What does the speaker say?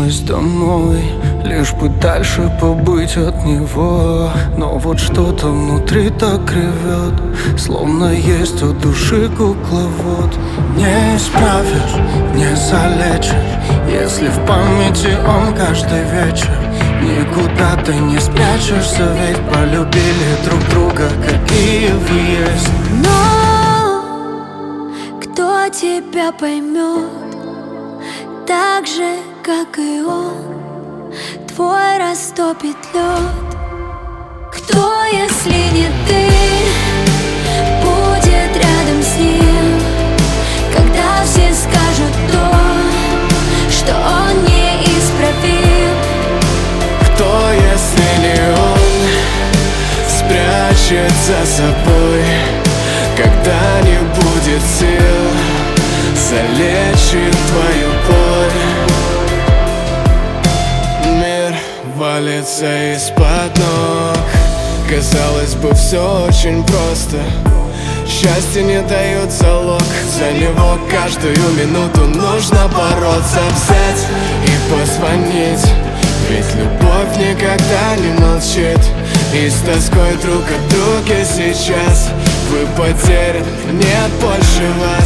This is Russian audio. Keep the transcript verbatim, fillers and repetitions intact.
Вернулась домой, лишь бы дальше побыть от него. Но вот что-то внутри так ревет, словно есть у души кукловод. Не исправишь, не залечишь, если в памяти он каждый вечер. Никуда ты не спрячешься, ведь полюбили друг друга, какие вы есть. Но кто тебя поймет так же, как и он, твой растопит лед? Кто, если не ты, будет рядом с ним, когда все скажут то, что он неисправим? Кто, если не он, спрячет за собой, когда не будет сил, залечит твою боль? Мир валится из-под ног, казалось бы, все очень просто. Счастье не дает залог, за него каждую минуту нужно бороться. Взять и позвонить, ведь любовь никогда не молчит. И с тоской друг от друга сейчас вы потеряны, нет больше вас.